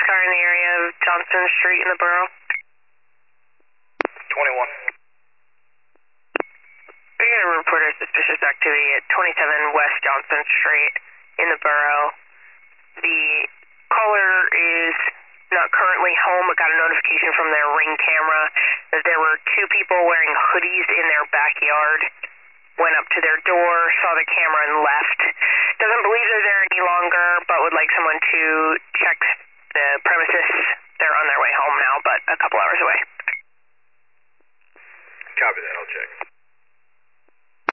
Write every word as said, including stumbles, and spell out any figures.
car in the area of Johnson Street in the borough? twenty-one. We got a report of suspicious activity at twenty-seven West Johnson Street in the borough. The caller is not currently home, but got a notification from their Ring camera that there were two people wearing hoodies in their backyard. Went up to their door, saw the camera and left. Doesn't believe they're there any longer, but would like someone to check the premises